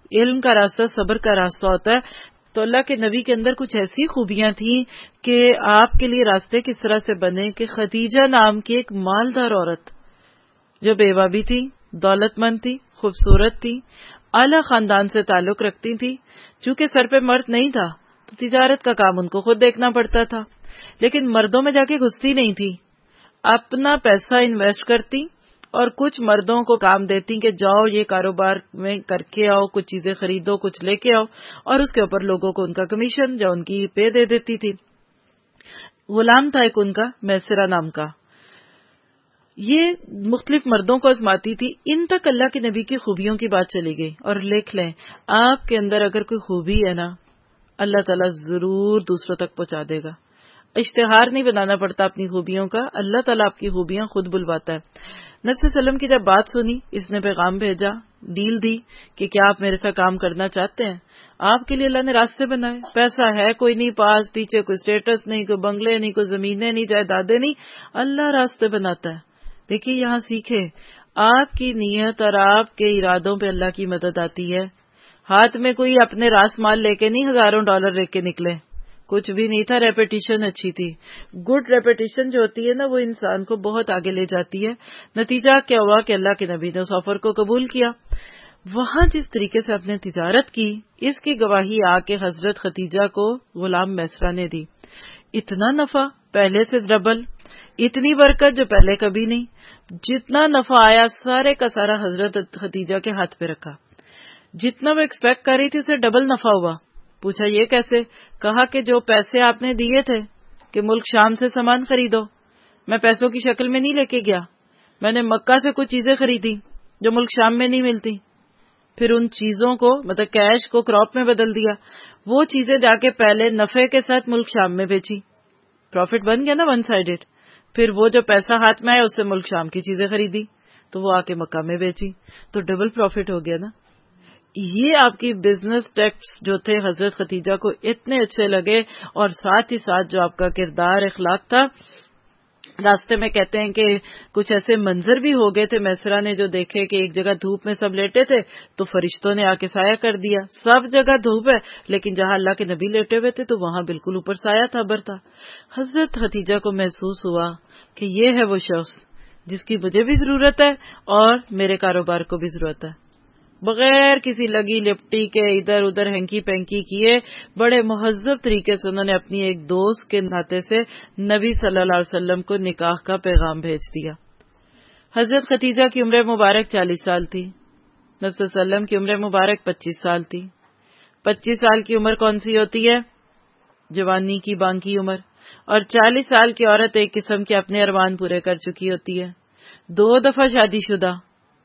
علم کا راستہ صبر کا راستہ ہوتا ہے. تو اللہ کے نبی کے اندر کچھ ایسی خوبیاں تھیں کہ آپ کے لیے راستے کس طرح سے بنے کہ خدیجہ نام کی ایک مالدار عورت جو بیوہ بھی تھی، دولت مند تھی، خوبصورت تھی، اعلیٰ خاندان سے تعلق رکھتی تھی. چونکہ سر پہ مرد نہیں تھا تو تجارت کا کام ان کو خود دیکھنا پڑتا تھا، لیکن مردوں میں جا کے گھستی نہیں تھی. اپنا پیسہ انویسٹ کرتی اور کچھ مردوں کو کام دیتی کہ جاؤ یہ کاروبار میں کر کے آؤ، کچھ چیزیں خریدو، کچھ لے کے آؤ، اور اس کے اوپر لوگوں کو ان کا کمیشن جو ان کی پے دے دیتی تھی. غلام تھا ایک ان کا میسرہ نام کا، یہ مختلف مردوں کو آزماتی تھی. ان تک اللہ کے نبی کی خوبیوں کی بات چلی گئی. اور لکھ لیں آپ کے اندر اگر کوئی خوبی ہے نا، اللہ تعالیٰ ضرور دوسروں تک پہنچا دے گا. اشتہار نہیں بنانا پڑتا اپنی خوبیوں کا، اللہ تعالیٰ آپ کی خوبیاں خود بلواتا ہے. نبی صلی اللہ علیہ وسلم کی جب بات سنی، اس نے پیغام بھیجا، ڈیل دی کہ کیا آپ میرے ساتھ کام کرنا چاہتے ہیں؟ آپ کے لیے اللہ نے راستے بنائے. پیسہ ہے کوئی نہیں پاس، پیچھے کوئی سٹیٹس نہیں، کوئی بنگلے نہیں، کوئی زمینیں نہیں، جائیدادیں نہیں، اللہ راستے بناتا ہے. دیکھیے یہاں سیکھے آپ کی نیت اور آپ کے ارادوں پہ اللہ کی مدد آتی ہے. ہاتھ میں کوئی اپنے راس مال لے کے نہیں ہزاروں ڈالر لے کے نکلے، کچھ بھی نہیں تھا. ریپیٹیشن اچھی تھی. گڈ ریپیٹیشن جو ہوتی ہے نا وہ انسان کو بہت آگے لے جاتی ہے. نتیجہ کیا ہوا کہ اللہ کے نبی نے اس آفر کو قبول کیا. وہاں جس طریقے سے آپ نے تجارت کی، اس کی گواہی آ کے حضرت خدیجہ کو غلام میسرہ نے دی. اتنا نفع پہلے سے ڈبل، اتنی برکت جو پہلے کبھی نہیں. جتنا نفع آیا سارے کا سارا حضرت خدیجہ کے ہاتھ پہ رکھا. جتنا وہ ایکسپیکٹ کر رہی تھی اسے ڈبل نفع ہوا. پوچھا یہ کیسے؟ کہا کہ جو پیسے آپ نے دیے تھے کہ ملک شام سے سامان خریدو، میں پیسوں کی شکل میں نہیں لے کے گیا، میں نے مکہ سے کچھ چیزیں خریدی جو ملک شام میں نہیں ملتی، پھر ان چیزوں کو مطلب کیش کو کراپ میں بدل دیا. وہ چیزیں جا کے پہلے نفع کے ساتھ ملک شام میں بیچی، پروفٹ بن گیا نا ون سائیڈڈ. پھر وہ جو پیسہ ہاتھ میں آیا اس سے ملک شام کی چیزیں خریدی تو وہ آ کے مکہ میں بیچی، تو ڈبل پروفٹ ہو گیا نا. یہ آپ کی بزنس ٹیکس جو تھے حضرت خدیجہ کو اتنے اچھے لگے، اور ساتھ ہی ساتھ جو آپ کا کردار اخلاق تھا. راستے میں کہتے ہیں کہ کچھ ایسے منظر بھی ہو گئے تھے میسرہ نے جو دیکھے کہ ایک جگہ دھوپ میں سب لیٹے تھے تو فرشتوں نے آ کے سایہ کر دیا. سب جگہ دھوپ ہے لیکن جہاں اللہ کے نبی لیٹے ہوئے تھے تو وہاں بالکل اوپر سایہ تھا، بر تھا. حضرت خدیجہ کو محسوس ہوا کہ یہ ہے وہ شخص جس کی مجھے بھی ضرورت ہے اور میرے کاروبار کو بھی ضرورت ہے. بغیر کسی لگی لپٹی کے ادھر ادھر ہینکی پینکی کیے بڑے مہذب طریقے سے انہوں نے اپنی ایک دوست کے ناطے سے نبی صلی اللہ علیہ وسلم کو نکاح کا پیغام بھیج دیا. حضرت خدیجہ کی عمر مبارک 40 سال تھی، نبی صلی اللہ علیہ وسلم کی عمر مبارک 25 سال تھی. 25 سال کی عمر کون سی ہوتی ہے؟ جوانی کی بانکی عمر. اور 40 سال کی عورت ایک قسم کے اپنے ارمان پورے کر چکی ہوتی ہے. 2 دفعہ شادی شدہ،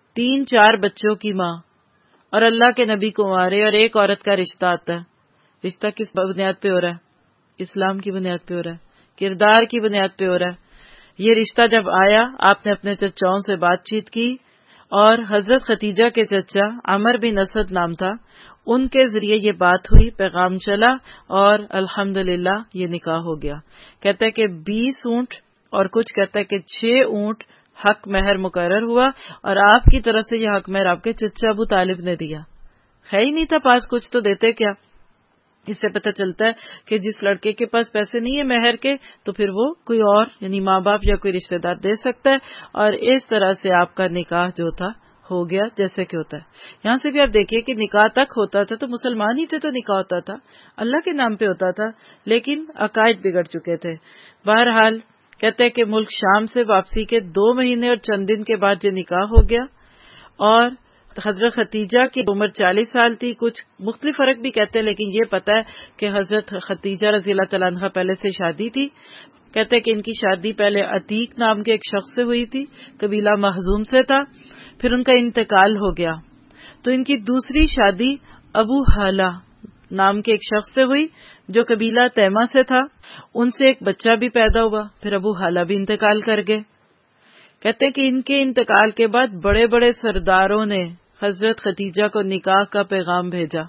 3-4 بچوں کی ماں، اور اللہ کے نبی کو مارے اور ایک عورت کا رشتہ آتا ہے. رشتہ کس بنیاد پہ ہو رہا ہے؟ اسلام کی بنیاد پہ ہو رہا ہے، کردار کی بنیاد پہ ہو رہا ہے. یہ رشتہ جب آیا آپ نے اپنے چچاؤں سے بات چیت کی، اور حضرت خدیجہ کے چچا عمر بن اسد نام تھا، ان کے ذریعے یہ بات ہوئی، پیغام چلا اور الحمدللہ یہ نکاح ہو گیا. کہتا ہے کہ 20 اونٹ اور کچھ کہتا ہے کہ 6 اونٹ حق مہر مقرر ہوا، اور آپ کی طرف سے یہ حق مہر آپ کے چچا ابو طالب نے دیا. ہے ہی نہیں تھا پاس کچھ تو دیتے کیا. اس سے پتہ چلتا ہے کہ جس لڑکے کے پاس پیسے نہیں ہے مہر کے تو پھر وہ کوئی اور یعنی ماں باپ یا کوئی رشتہ دار دے سکتا ہے. اور اس طرح سے آپ کا نکاح جو تھا ہو گیا جیسے کہ ہوتا ہے. یہاں سے بھی آپ دیکھیے کہ نکاح تک ہوتا تھا تو مسلمان ہی تھے تو نکاح ہوتا تھا، اللہ کے نام پہ ہوتا تھا، لیکن عقائد بگڑ چکے تھے. بہرحال کہتے ہیں کہ ملک شام سے واپسی کے 2 مہینے اور چند دن کے بعد یہ نکاح ہو گیا. اور حضرت خدیجہ کی عمر 40 سال تھی. کچھ مختلف فرق بھی کہتے ہیں لیکن یہ پتہ ہے کہ حضرت خدیجہ رضی اللہ تعالیٰ عنہ پہلے سے شادی تھی. کہتے ہیں کہ ان کی شادی پہلے عتیق نام کے ایک شخص سے ہوئی تھی، قبیلہ مخزوم سے تھا، پھر ان کا انتقال ہو گیا تو ان کی دوسری شادی ابو حالہ نام کے ایک شخص سے ہوئی جو قبیلہ تیمہ سے تھا. ان سے ایک بچہ بھی پیدا ہوا، پھر ابو حالہ بھی انتقال کر گئے. کہتے ہیں کہ ان کے انتقال کے بعد بڑے بڑے سرداروں نے حضرت خدیجہ کو نکاح کا پیغام بھیجا.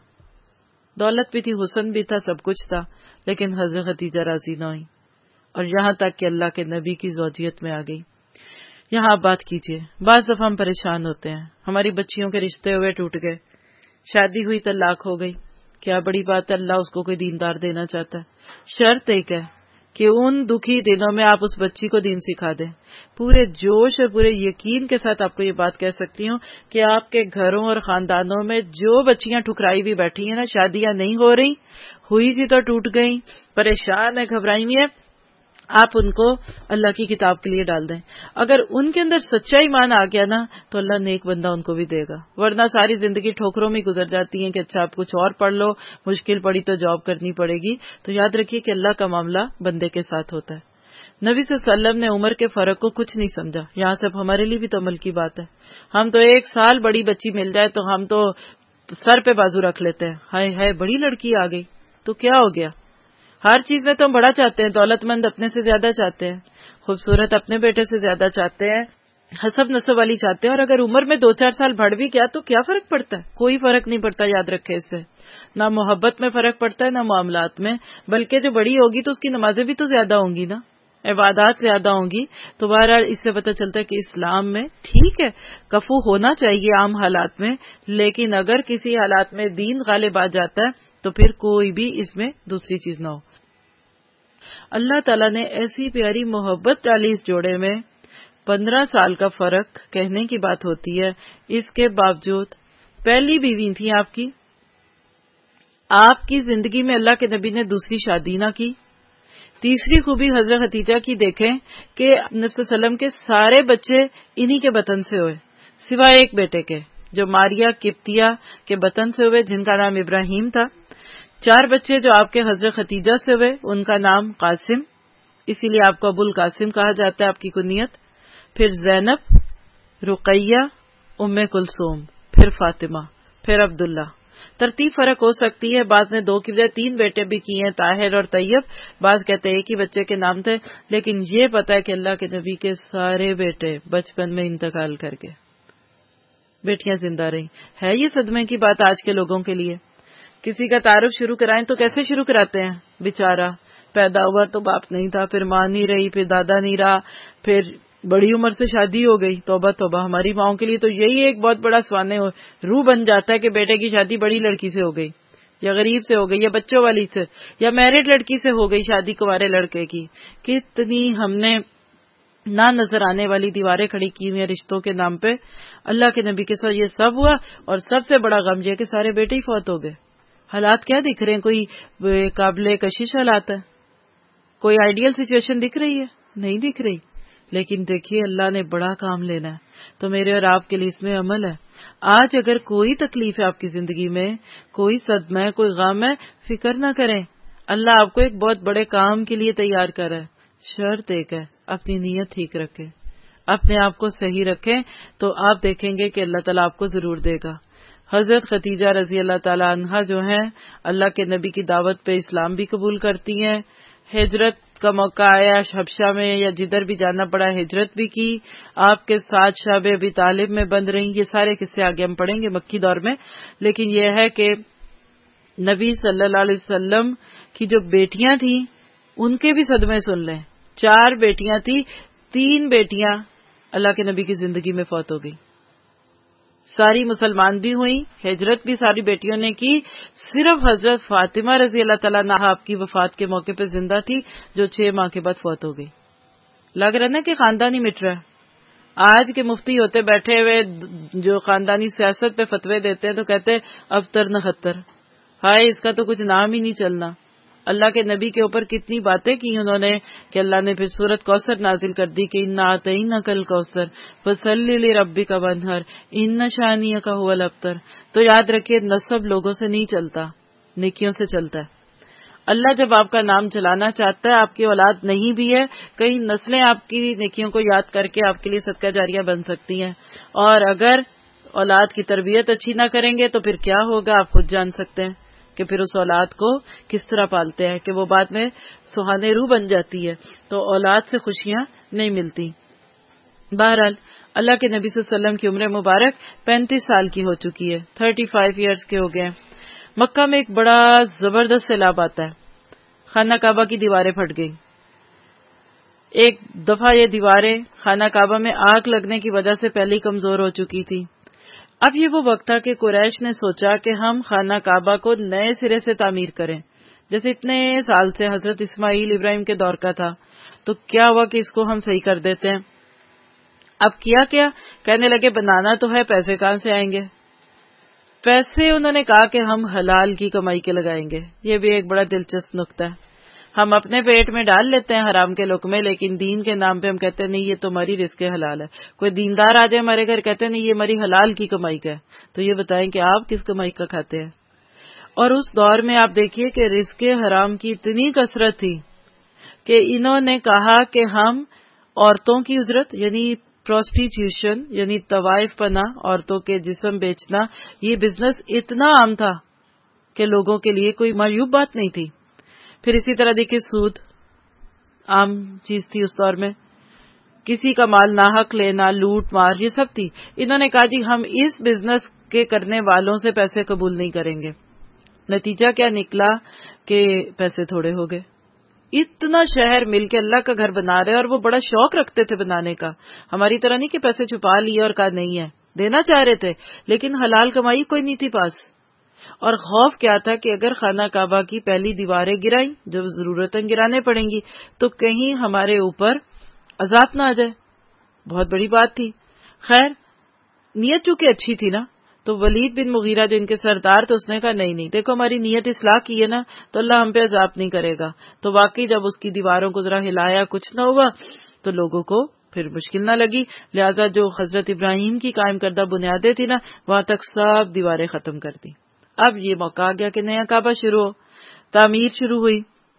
دولت بھی تھی، حسن بھی تھا، سب کچھ تھا، لیکن حضرت خدیجہ راضی نہ ہوئی، اور یہاں تک کہ اللہ کے نبی کی زوجیت میں آ گئی. یہاں آپ بات کیجئے، بعض دفعہ ہم پریشان ہوتے ہیں، ہماری بچیوں کے رشتے ہوئے ٹوٹ گئے، شادی ہوئی طلاق ہو گئی، کیا بڑی بات ہے، اللہ اس کو کوئی دیندار دینا چاہتا ہے۔ شرط ایک ہے کہ ان دکھی دنوں میں آپ اس بچی کو دین سکھا دیں۔ پورے جوش اور پورے یقین کے ساتھ آپ کو یہ بات کہہ سکتی ہوں کہ آپ کے گھروں اور خاندانوں میں جو بچیاں ٹھکرائی ہوئی بیٹھی ہیں نا، شادیاں نہیں ہو رہی، ہوئی تھی تو ٹوٹ گئیں، پریشان ہے، گھبرائی ہوئی ہیں، آپ ان کو اللہ کی کتاب کے لیے ڈال دیں۔ اگر ان کے اندر سچا ایمان آ گیا نا تو اللہ نیک بندہ ان کو بھی دے گا، ورنہ ساری زندگی ٹھوکروں میں گزر جاتی ہیں کہ اچھا آپ کچھ اور پڑھ لو، مشکل پڑی تو جاب کرنی پڑے گی۔ تو یاد رکھیے کہ اللہ کا معاملہ بندے کے ساتھ ہوتا ہے۔ نبی صلی اللہ علیہ وسلم نے عمر کے فرق کو کچھ نہیں سمجھا، یہاں سے ہمارے لیے بھی تو عمل کی بات ہے۔ ہم تو 1 سال بڑی بچی مل جائے تو ہم تو سر پہ بازو رکھ لیتے ہیں، ہائے ہائے بڑی لڑکی آ گئی تو کیا ہو گیا۔ ہر چیز میں تو ہم بڑا چاہتے ہیں، دولت مند اپنے سے زیادہ چاہتے ہیں، خوبصورت اپنے بیٹے سے زیادہ چاہتے ہیں، حسب نسب والی چاہتے ہیں، اور اگر عمر میں 2-4 سال بڑھ بھی گیا تو کیا فرق پڑتا ہے؟ کوئی فرق نہیں پڑتا، یاد رکھے اس سے نہ محبت میں فرق پڑتا ہے نہ معاملات میں، بلکہ جو بڑی ہوگی تو اس کی نمازیں بھی تو زیادہ ہوں گی نا، عبادات زیادہ ہوں گی۔ تو بہرحال اس سے پتہ چلتا ہے کہ اسلام میں ٹھیک ہے کفو ہونا چاہیے عام حالات میں، لیکن اگر کسی حالات میں دین غالب آ جاتا ہے تو پھر کوئی بھی اس میں دوسری چیز نہ ہو۔ اللہ تعالیٰ نے ایسی پیاری محبت ڈالی اس جوڑے میں، 15 سال کا فرق کہنے کی بات ہوتی ہے، اس کے باوجود پہلی بیوی تھی آپ کی زندگی میں اللہ کے نبی نے دوسری شادی نہ کی۔ تیسری خوبی حضرت خدیجہ کی دیکھیں کہ نبی صلی اللہ علیہ وسلم کے سارے بچے انہی کے بطن سے ہوئے سوائے ایک بیٹے کے جو ماریا قبطیہ کے بطن سے ہوئے، جن کا نام ابراہیم تھا۔ 4 بچے جو آپ کے حضرت خدیجہ سے ہوئے ان کا نام قاسم، اسی لیے آپ کو ابو القاسم کہا جاتا ہے آپ کی کنیت، پھر زینب، رقیہ، ام کلثوم، پھر فاطمہ، پھر عبداللہ۔ ترتیب فرق ہو سکتی ہے، بعض نے 2 کی بجائے 3 بیٹے بھی کیے ہیں، طاہر اور طیب، بعض کہتے ہیں ایک ہی بچے کے نام تھے، لیکن یہ پتہ ہے کہ اللہ کے نبی کے سارے بیٹے بچپن میں انتقال کر گئے، بیٹیاں زندہ رہیں۔ ہے یہ صدمے کی بات آج کے لوگوں کے لیے؟ کسی کا تعارف شروع کرائیں تو کیسے شروع کراتے ہیں؟ بیچارہ پیدا ہوا تو باپ نہیں تھا، پھر ماں نہیں رہی، پھر دادا نہیں رہا، پھر بڑی عمر سے شادی ہو گئی۔ توبہ توبہ، ہماری ماؤں کے لیے تو یہی ایک بہت بڑا سوانے روح بن جاتا ہے کہ بیٹے کی شادی بڑی لڑکی سے ہو گئی، یا غریب سے ہو گئی، یا بچوں والی سے، یا میرڈ لڑکی سے ہو گئی شادی کنوارے لڑکے کی۔ کتنی ہم نے نہ نظر آنے والی دیواریں کھڑی کی ہوئی ہیں رشتوں کے نام پہ۔ اللہ کے نبی کے ساتھ یہ سب ہوا، اور سب سے بڑا غم یہ کہ سارے بیٹے ہی فوت ہو گئے۔ حالات کیا دکھ رہے ہیں؟ کوئی قابل کشش حالات ہے؟ کوئی آئیڈیل سچویشن دکھ رہی ہے؟ نہیں دکھ رہی۔ لیکن دیکھیے اللہ نے بڑا کام لینا ہے، تو میرے اور آپ کے لیے اس میں عمل ہے۔ آج اگر کوئی تکلیف ہے آپ کی زندگی میں، کوئی صدمہ ہے، کوئی غم ہے، فکر نہ کریں، اللہ آپ کو ایک بہت بڑے کام کے لیے تیار کر رہا ہے۔ شرط ایک ہے، اپنی نیت ٹھیک رکھیں، اپنے آپ کو صحیح رکھیں، تو آپ دیکھیں گے کہ اللہ تعالیٰ آپ کو ضرور دے گا۔ حضرت خدیجہ رضی اللہ تعالی عنہا جو ہیں اللہ کے نبی کی دعوت پہ اسلام بھی قبول کرتی ہیں، ہجرت کا موقع آیا حبشہ میں یا جدھر بھی جانا پڑا ہجرت بھی کی، آپ کے ساتھ شعب ابی طالب میں بند رہیں۔ یہ سارے قصے آگے ہم پڑھیں گے مکی دور میں، لیکن یہ ہے کہ نبی صلی اللہ علیہ وسلم کی جو بیٹیاں تھیں ان کے بھی صدمے سن لیں۔ 4 بیٹیاں تھیں، 3 بیٹیاں اللہ کے نبی کی زندگی میں فوت ہو گئی، ساری مسلمان بھی ہوئیں، ہجرت بھی ساری بیٹیوں نے کی، صرف حضرت فاطمہ رضی اللہ تعالیٰ عنہا آپ کی وفات کے موقع پہ زندہ تھی، جو 6 ماہ کے بعد فوت ہو گئی۔ لگ رہا نا کہ خاندان ہی مٹ رہا ہے۔ آج کے مفتی ہوتے بیٹھے ہوئے جو خاندانی سیاست پہ فتوے دیتے ہیں تو کہتے ہیں ابتر نہ خطر، ہائے اس کا تو کچھ نام ہی نہیں چلنا۔ اللہ کے نبی کے اوپر کتنی باتیں کی انہوں نے کہ اللہ نے پھر سورت کوثر نازل کر دی کہ انا اعطیناک الکوثر فصلی لربک وانحر ان شانئک ھو الابتر۔ تو یاد رکھیے نسب لوگوں سے نہیں چلتا، نیکیوں سے چلتا ہے۔ اللہ جب آپ کا نام چلانا چاہتا ہے، آپ کی اولاد نہیں بھی ہے، کئی نسلیں آپ کی نیکیوں کو یاد کر کے آپ کے لیے صدقہ جاریہ بن سکتی ہیں، اور اگر اولاد کی تربیت اچھی نہ کریں گے تو پھر کیا ہوگا آپ خود جان سکتے ہیں کہ پھر اس اولاد کو کس طرح پالتے ہیں کہ وہ بعد میں سہانے روح بن جاتی ہے، تو اولاد سے خوشیاں نہیں ملتی۔ بہرحال اللہ کے نبی صلی اللہ علیہ وسلم کی عمر مبارک 35 سال کی ہو چکی ہے، 35 ایئرز کے ہو گئے ہیں۔ مکہ میں ایک بڑا زبردست سیلاب آتا ہے، خانہ کعبہ کی دیواریں پھٹ گئی۔ ایک دفعہ یہ دیواریں خانہ کعبہ میں آگ لگنے کی وجہ سے پہلے ہی کمزور ہو چکی تھی، اب یہ وہ وقت تھا کہ قریش نے سوچا کہ ہم خانہ کعبہ کو نئے سرے سے تعمیر کریں، جیسے اتنے سال سے حضرت اسماعیل ابراہیم کے دور کا تھا، تو کیا ہوا کہ اس کو ہم صحیح کر دیتے ہیں۔ اب کیا کہنے لگے بنانا تو ہے، پیسے کہاں سے آئیں گے؟ پیسے انہوں نے کہا کہ ہم حلال کی کمائی کے لگائیں گے۔ یہ بھی ایک بڑا دلچسپ نقطہ ہے۔ ہم اپنے پیٹ میں ڈال لیتے ہیں حرام کے لقمے، لیکن دین کے نام پہ ہم کہتے ہیں نہیں یہ تو ہماری رزق حلال ہے۔ کوئی دیندار آ جائے ہمارے گھر، کہتے ہیں نہیں یہ ہماری حلال کی کمائی کا ہے۔ تو یہ بتائیں کہ آپ کس کمائی کا کھاتے ہیں؟ اور اس دور میں آپ دیکھیے کہ رزق حرام کی اتنی کثرت تھی کہ انہوں نے کہا کہ ہم عورتوں کی اجرت یعنی پروسٹیٹیوشن یعنی طوائف پنا، عورتوں کے جسم بیچنا، یہ بزنس اتنا عام تھا کہ لوگوں کے لیے کوئی معیوب بات نہیں تھی۔ پھر اسی طرح دیکھیے سود عام چیز تھی اس دور میں، کسی کا مال ناحق لینا، لوٹ مار، یہ سب تھی۔ انہوں نے کہا جی ہم اس بزنس کے کرنے والوں سے پیسے قبول نہیں کریں گے۔ نتیجہ کیا نکلا کہ پیسے تھوڑے ہو گئے۔ اتنا شہر مل کے اللہ کا گھر بنا رہے اور وہ بڑا شوق رکھتے تھے بنانے کا، ہماری طرح نہیں کہ پیسے چھپا لیے اور کہا نہیں ہے، دینا چاہ رہے تھے لیکن حلال کمائی کوئی نہیں تھی پاس۔ اور خوف کیا تھا کہ اگر خانہ کعبہ کی پہلی دیواریں گرائی جو ضرورتاً گرانے پڑیں گی تو کہیں ہمارے اوپر عذاب نہ آ جائے، بہت بڑی بات تھی۔ خیر نیت چونکہ اچھی تھی نا، تو ولید بن مغیرہ جو ان کے سردار تو اس نے کہا نہیں دیکھو ہماری نیت اصلاح کی ہے نا تو اللہ ہم پہ عذاب نہیں کرے گا۔ تو واقعی جب اس کی دیواروں کو ذرا ہلایا کچھ نہ ہوا تو لوگوں کو پھر مشکل نہ لگی، لہذا جو حضرت ابراہیم کی قائم کردہ بنیادیں تھی نا وہاں تک سب دیواریں ختم کر دی۔ اب یہ موقع آ گیا کہ نیا کعبہ شروع ہو، تعمیر شروع ہوئی،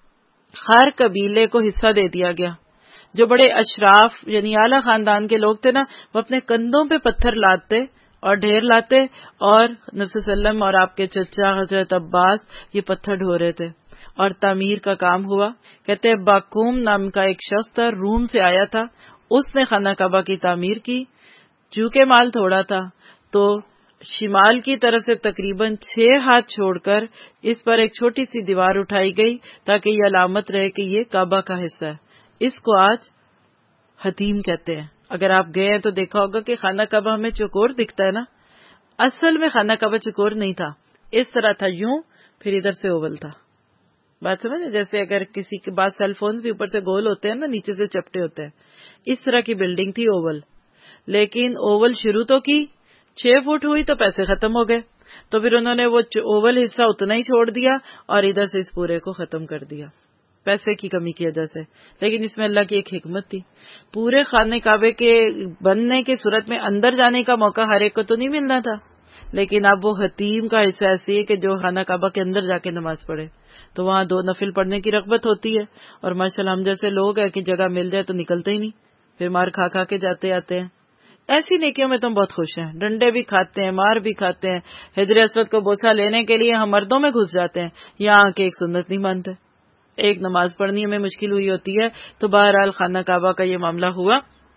ہر قبیلے کو حصہ دے دیا گیا۔ جو بڑے اشراف یعنی اعلیٰ خاندان کے لوگ تھے نا وہ اپنے کندھوں پہ پتھر لاتے اور ڈھیر لاتے، اور نبی صلی اللہ علیہ وسلم اور آپ کے چچا حضرت عباس یہ پتھر ڈھو رہے تھے اور تعمیر کا کام ہوا۔ کہتے ہیں باقوم نام کا ایک شخص تھا، روم سے آیا تھا، اس نے خانہ کعبہ کی تعمیر کی۔ چونکہ مال تھوڑا تھا تو شمال کی طرف سے تقریباً 6 ہاتھ چھوڑ کر اس پر ایک چھوٹی سی دیوار اٹھائی گئی تاکہ یہ علامت رہے کہ یہ کعبہ کا حصہ ہے۔ اس کو آج حتیم کہتے ہیں۔ اگر آپ گئے ہیں تو دیکھا ہوگا کہ خانہ کعبہ ہمیں چوکور دکھتا ہے نا، اصل میں خانہ کعبہ چوکور نہیں تھا، اس طرح تھا یوں، پھر ادھر سے اوول تھا۔ بات سمجھے؟ جیسے اگر کسی کے بعد سیل فونز بھی اوپر سے گول ہوتے ہیں نا، نیچے سے چپٹے ہوتے ہیں، اس طرح کی بلڈنگ تھی اوول۔ لیکن اوول شروع تو کی، 6 فٹ ہوئی تو پیسے ختم ہو گئے، تو پھر انہوں نے وہ اوول حصہ اتنا ہی چھوڑ دیا اور ادھر سے اس پورے کو ختم کر دیا پیسے کی کمی کی وجہ سے۔ لیکن اس میں اللہ کی ایک حکمت تھی، پورے خانہ کعبے کے بننے کی صورت میں اندر جانے کا موقع ہر ایک کو تو نہیں ملنا تھا، لیکن اب وہ حتیم کا حصہ ایسی ہے کہ جو خانہ کعبہ کے اندر جا کے نماز پڑھے تو وہاں 2 نفل پڑھنے کی رغبت ہوتی ہے، اور ماشاءاللہ ہم جیسے لوگ ہیں کہ جگہ مل جائے تو نکلتے ہی نہیں، پھر مار کھا کھا کے جاتے آتے ہیں۔ ایسی نیکیوں میں تو ہم بہت خوش ہیں، ڈنڈے بھی کھاتے ہیں، مار بھی کھاتے ہیں، حجر اسود کو بوسہ لینے کے لیے ہم مردوں میں گھس جاتے ہیں، یہاں آ کے ایک سنت نہیں مانتے، ایک نماز پڑھنی ہمیں مشکل ہوئی ہوتی ہے۔ تو بہرحال خانہ کعبہ کا یہ معاملہ ہوا۔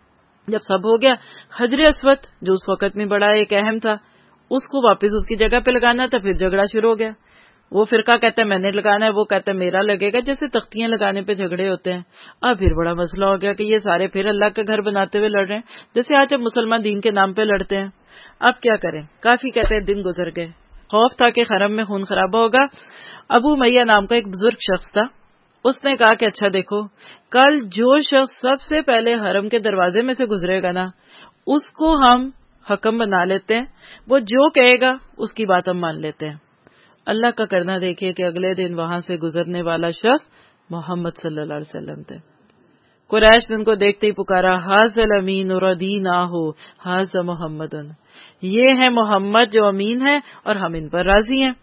جب سب ہو گیا، حجر اسود جو اس وقت میں بڑا ایک اہم تھا، اس کو واپس اس کی جگہ پہ لگانا تھا، پھر جھگڑا شروع ہو گیا۔ وہ فرقہ کہتا ہے میں نے لگانا ہے، وہ کہتا ہے میرا لگے گا، جیسے تختیاں لگانے پہ جھگڑے ہوتے ہیں۔ اب پھر بڑا مسئلہ ہو گیا کہ یہ سارے پھر اللہ کا گھر بناتے ہوئے لڑ رہے ہیں، جیسے آج اب مسلمان دین کے نام پہ لڑتے ہیں۔ اب کیا کریں؟ کافی کہتے ہیں دن گزر گئے، خوف تھا کہ حرم میں خون خرابہ ہوگا۔ ابو میہ نام کا ایک بزرگ شخص تھا، اس نے کہا کہ اچھا دیکھو، کل جو شخص سب سے پہلے حرم کے دروازے میں سے گزرے گا نا اس کو ہم حکم بنا لیتے ہیں، وہ جو کہے گا اس کی بات ہم مان لیتے ہیں۔ اللہ کا کرنا دیکھیے کہ اگلے دن وہاں سے گزرنے والا شخص محمد صلی اللہ علیہ وسلم تھے۔ قریش نے ان کو دیکھتے ہی پکارا، حاذا الامین ردیناہ حاذا محمد، یہ ہے محمد جو امین ہے اور ہم ان پر راضی ہیں۔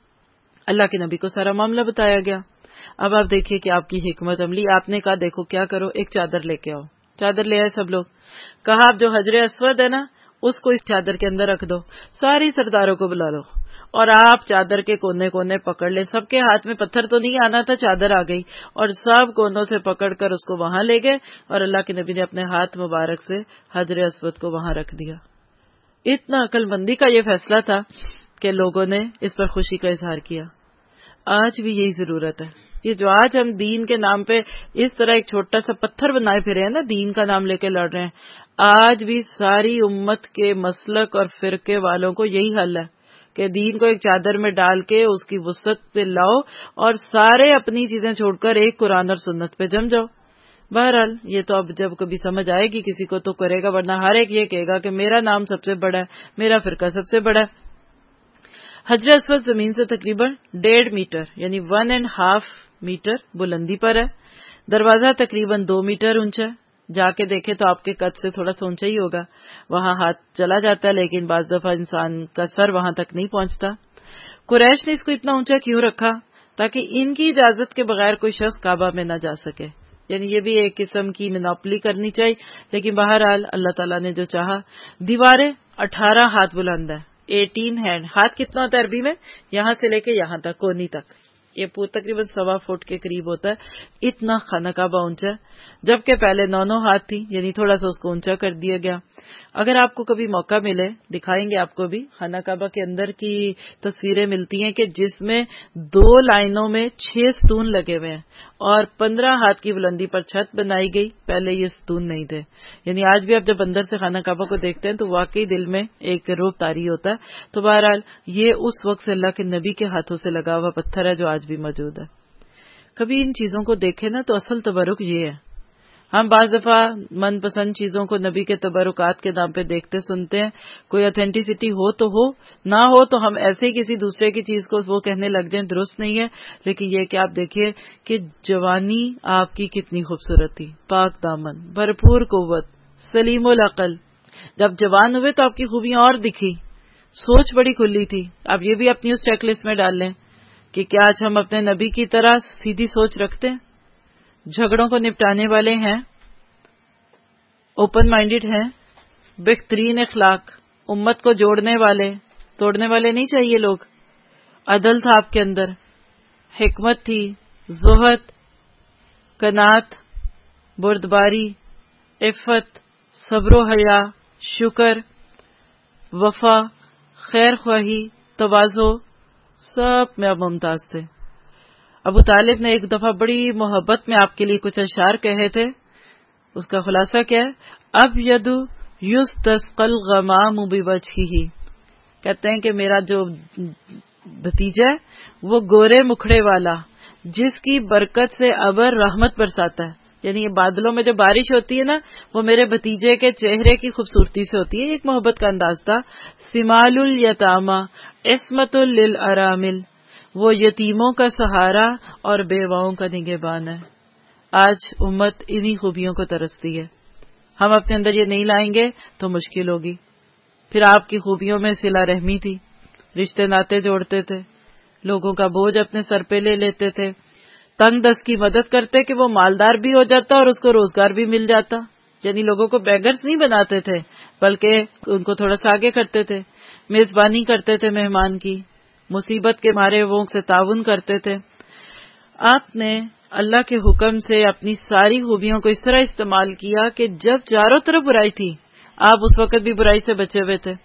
اللہ کے نبی کو سارا معاملہ بتایا گیا۔ اب آپ دیکھیے کہ آپ کی حکمت عملی، آپ نے کہا دیکھو کیا کرو، ایک چادر لے کے آؤ، چادر لے آئے سب لوگ، کہا آپ جو حجر اسود ہے نا اس کو اس چادر کے اندر رکھ دو، ساری سرداروں کو بلا لو اور آپ چادر کے کونے کونے پکڑ لیں۔ سب کے ہاتھ میں پتھر تو نہیں آنا تھا، چادر آ گئی اور سب کونوں سے پکڑ کر اس کو وہاں لے گئے، اور اللہ کے نبی نے اپنے ہاتھ مبارک سے حجر اسود کو وہاں رکھ دیا۔ اتنا عقل مندی کا یہ فیصلہ تھا کہ لوگوں نے اس پر خوشی کا اظہار کیا۔ آج بھی یہی ضرورت ہے، یہ جو آج ہم دین کے نام پہ اس طرح ایک چھوٹا سا پتھر بنائے پھرے ہیں نا، دین کا نام لے کے لڑ رہے ہیں، آج بھی ساری امت کے مسلک اور فرقے والوں کو یہی حل ہے کہ دین کو ایک چادر میں ڈال کے اس کی وسعت پہ لاؤ اور سارے اپنی چیزیں چھوڑ کر ایک قرآن اور سنت پہ جم جاؤ. بہرحال یہ تو اب جب کبھی سمجھ آئے گی کسی کو تو کرے گا، ورنہ ہر ایک یہ کہے گا کہ میرا نام سب سے بڑا ہے، میرا فرقہ سب سے بڑا ہے. حجر اسود زمین سے تقریباً 1.5 میٹر یعنی 1.5 میٹر بلندی پر ہے. دروازہ تقریباً 2 میٹر اونچا ہے. جا کے دیکھے تو آپ کے قد سے تھوڑا سا اونچا ہی ہوگا. وہاں ہاتھ چلا جاتا ہے لیکن بعض دفعہ انسان کا سر وہاں تک نہیں پہنچتا. قریش نے اس کو اتنا اونچا کیوں رکھا؟ تاکہ ان کی اجازت کے بغیر کوئی شخص کعبہ میں نہ جا سکے. یعنی یہ بھی ایک قسم کی منوپلی کرنی چاہیے. لیکن بہرحال اللہ تعالیٰ نے جو چاہا. دیواریں 18 ہاتھ بلند ہے، 18 ہینڈ. ہاتھ کتنا ہوتا ہے عربی میں؟ یہاں سے لے کے یہاں تک، کونی تک. یہ تقریباً 1.25 فٹ کے قریب ہوتا ہے. اتنا خانہ کعبہ اونچا ہے، جبکہ پہلے 9 ہاتھ تھی، یعنی تھوڑا سا اس کو اونچا کر دیا گیا. اگر آپ کو کبھی موقع ملے دکھائیں گے آپ کو بھی. خانہ کعبہ کے اندر کی تصویریں ملتی ہیں کہ جس میں 2 لائنوں میں 6 ستون لگے ہوئے ہیں اور 15 ہاتھ کی بلندی پر چھت بنائی گئی. پہلے یہ ستون نہیں تھے. یعنی آج بھی آپ جب اندر سے خانہ کعبہ کو دیکھتے ہیں تو واقعی دل میں ایک رعب طاری ہوتا ہے. تو بہرحال یہ اس وقت سے اللہ کے نبی کے ہاتھوں سے لگا ہوا پتھر ہے جو آج بھی موجود ہے. کبھی ان چیزوں کو دیکھیں نا تو اصل تبرک یہ ہے. ہم بعض دفعہ من پسند چیزوں کو نبی کے تبرکات کے نام پہ دیکھتے سنتے ہیں. کوئی اتھینٹسٹی ہو تو ہو، نہ ہو تو ہم ایسے ہی کسی دوسرے کی چیز کو وہ کہنے لگ جائیں، درست نہیں ہے. لیکن یہ کہ آپ دیکھیے کہ جوانی آپ کی کتنی خوبصورت تھی، پاک دامن، بھرپور قوت، سلیم العقل. جب جوان ہوئے تو آپ کی خوبیاں اور دکھی، سوچ بڑی کھلی تھی. آپ یہ بھی اپنی اس چیک لسٹ میں ڈال لیں کہ کیا آج ہم اپنے نبی کی طرح سیدھی سوچ رکھتے ہیں، جھگڑوں کو نپٹانے والے ہیں، اوپن مائنڈڈ ہیں، بہترین اخلاق، امت کو جوڑنے والے، توڑنے والے نہیں چاہیے لوگ. عدل تھا آپ کے اندر، حکمت تھی، زہد، قناعت، بردباری، عفت، صبر و حیا، شکر، وفا، خیر خواہی، تواضع، سب میں آپ ممتاز تھے. ابو طالب نے ایک دفعہ بڑی محبت میں آپ کے لیے کچھ اشعار کہے تھے. اس کا خلاصہ کیا ہے؟ اب یدو یستسقی الغمام بوجہہ. کہتے ہیں کہ میرا جو بھتیجا ہے وہ گورے مکھڑے والا، جس کی برکت سے ابر رحمت برساتا ہے. یعنی یہ بادلوں میں جو بارش ہوتی ہے نا، وہ میرے بھتیجے کے چہرے کی خوبصورتی سے ہوتی ہے. ایک محبت کا انداز تھا. سمال الیتامی عصمت للارامل. وہ یتیموں کا سہارا اور بیواؤں کا نگہبان ہے. آج امت انہی خوبیوں کو ترستی ہے. ہم اپنے اندر یہ نہیں لائیں گے تو مشکل ہوگی. پھر آپ کی خوبیوں میں صلہ رحمی تھی، رشتے ناطے جوڑتے تھے، لوگوں کا بوجھ اپنے سر پہ لے لیتے تھے، تنگ دست کی مدد کرتے کہ وہ مالدار بھی ہو جاتا اور اس کو روزگار بھی مل جاتا. یعنی لوگوں کو بیگرز نہیں بناتے تھے بلکہ ان کو تھوڑا سا آگے کرتے تھے. میزبانی کرتے تھے مہمان کی، مصیبت کے مارے وہ سے تعاون کرتے تھے. آپ نے اللہ کے حکم سے اپنی ساری خوبیوں کو اس طرح استعمال کیا کہ جب چاروں طرف برائی تھی آپ اس وقت بھی برائی سے بچے ہوئے تھے.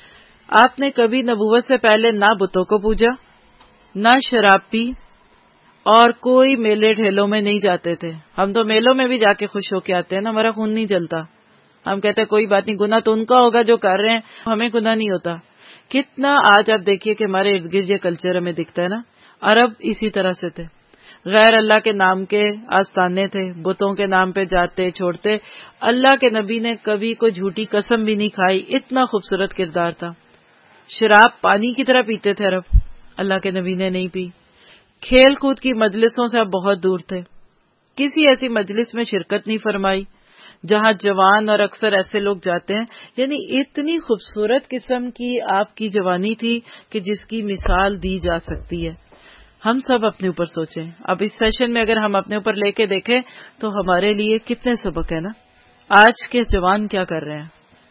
آپ نے کبھی نبوت سے پہلے نہ بتوں کو پوجا، نہ شراب پی، اور کوئی میلے ڈھیلوں میں نہیں جاتے تھے. ہم تو میلوں میں بھی جا کے خوش ہو کے آتے ہیں نا، ہمارا خون نہیں جلتا. ہم کہتے ہیں کوئی بات نہیں، گناہ تو ان کا ہوگا جو کر رہے ہیں، ہمیں گناہ نہیں ہوتا. کتنا آج آپ دیکھیے کہ ہمارے ارد گرد یہ کلچر ہمیں دکھتا ہے نا. عرب اسی طرح سے تھے، غیر اللہ کے نام کے آستانے تھے، بتوں کے نام پہ جاتے چھوڑتے. اللہ کے نبی نے کبھی کوئی جھوٹی قسم بھی نہیں کھائی. اتنا خوبصورت کردار تھا. شراب پانی کی طرح پیتے تھے عرب، اللہ کے نبی نے نہیں پی. کھیل کود کی مجلسوں سے آپ بہت دور تھے. کسی ایسی مجلس میں شرکت نہیں فرمائی جہاں جوان اور اکثر ایسے لوگ جاتے ہیں. یعنی اتنی خوبصورت قسم کی آپ کی جوانی تھی کہ جس کی مثال دی جا سکتی ہے. ہم سب اپنے اوپر سوچیں. اب اس سیشن میں اگر ہم اپنے اوپر لے کے دیکھیں تو ہمارے لیے کتنے سبق ہیں نا. آج کے جوان کیا کر رہے ہیں؟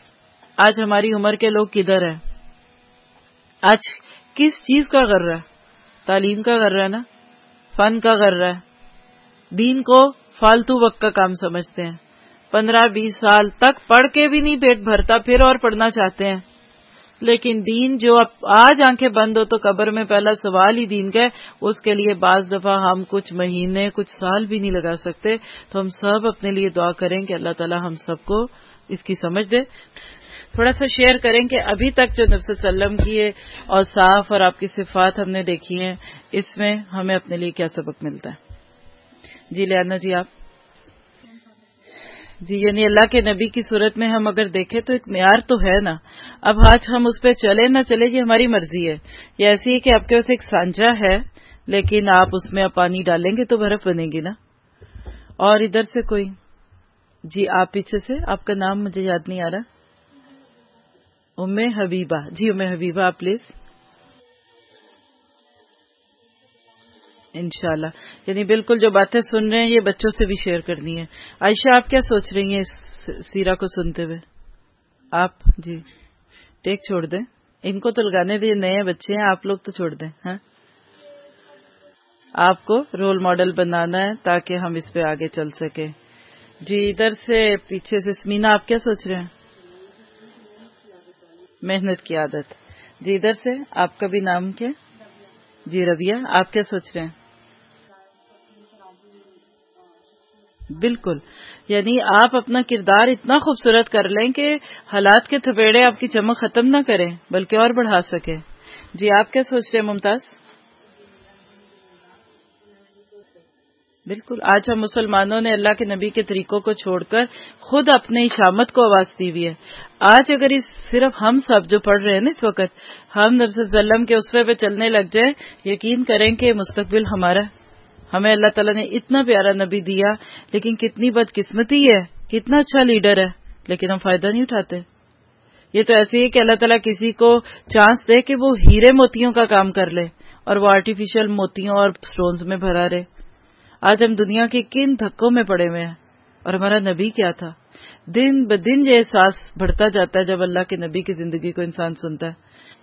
آج ہماری عمر کے لوگ کدھر ہیں؟ آج کس چیز کا غر ہے؟ تعلیم کا غر ہے نا، فن کا غر ہے. دین کو فالتو وقت کا کام سمجھتے ہیں. 15-20 سال تک پڑھ کے بھی نہیں پیٹ بھرتا، پھر اور پڑھنا چاہتے ہیں. لیکن دین جو اب آج آنکھیں بند ہو تو قبر میں پہلا سوال ہی دین کا ہے، اس کے لیے بعض دفعہ ہم کچھ مہینے کچھ سال بھی نہیں لگا سکتے. تو ہم سب اپنے لیے دعا کریں کہ اللہ تعالی ہم سب کو اس کی سمجھ دے. تھوڑا سا شیئر کریں کہ ابھی تک جو نبی صلی اللہ علیہ وسلم کی اوصاف اور آپ کی صفات ہم نے دیکھی ہیں، اس میں ہمیں اپنے لیے کیا سبق ملتا ہے. جی لیانا جی آپ. جی یعنی اللہ کے نبی کی صورت میں ہم اگر دیکھیں تو ایک معیار تو ہے نا. اب آج ہم اس پہ چلے نہ چلے یہ ہماری مرضی ہے. یہ ایسی ہے کہ آپ کے پاس ایک سانچہ ہے لیکن آپ اس میں پانی ڈالیں گے تو برف بنے گی نا. اور ادھر سے کوئی؟ جی آپ پیچھے سے، آپ کا نام مجھے یاد نہیں آ رہا. ام حبیبہ. جی ام حبیبہ آپ پلیز. انشاءاللہ. یعنی بالکل جو باتیں سن رہے ہیں یہ بچوں سے بھی شیئر کرنی ہے. عائشہ آپ کیا سوچ رہی ہیں اس سیرہ کو سنتے ہوئے؟ آپ جی ٹیک چھوڑ دیں، ان کو تو لگانے دیں، نئے بچے ہیں، آپ لوگ تو چھوڑ دیں. ہاں آپ کو رول ماڈل بنانا ہے تاکہ ہم اس پہ آگے چل سکیں. جی ادھر سے پیچھے سے سمینا آپ کیا سوچ رہے ہیں؟ محنت کی عادت. جی ادھر سے آپ کا بھی نام کیا؟ جی ربیہ آپ کیا سوچ رہے ہیں؟ بالکل. یعنی آپ اپنا کردار اتنا خوبصورت کر لیں کہ حالات کے تھپیڑے آپ کی چمک ختم نہ کریں بلکہ اور بڑھا سکے. جی آپ کیا سوچ رہے ہیں ممتاز؟ بالکل. آج ہم مسلمانوں نے اللہ کے نبی کے طریقوں کو چھوڑ کر خود اپنی شامت کو آواز دی ہوئی ہے. آج اگر صرف ہم سب جو پڑھ رہے ہیں نا اس وقت، ہم نبی صلی اللہ علیہ وسلم کے اسوے پہ چلنے لگ جائیں، یقین کریں کہ مستقبل ہمارا ہے. ہمیں اللہ تعالیٰ نے اتنا پیارا نبی دیا، لیکن کتنی بدقسمتی ہے، کتنا اچھا لیڈر ہے، لیکن ہم فائدہ نہیں اٹھاتے. یہ تو ایسے ہی کہ اللہ تعالیٰ کسی کو چانس دے کہ وہ ہیرے موتیوں کا کام کر لے اور وہ آرٹیفیشل موتیوں اور سٹونز میں بھرا رہے. آج ہم دنیا کے کن دھکوں میں پڑے ہوئے ہیں، اور ہمارا نبی کیا تھا. دن بدن یہ احساس بڑھتا جاتا ہے جب اللہ کے نبی کی زندگی کو انسان سنتا ہے.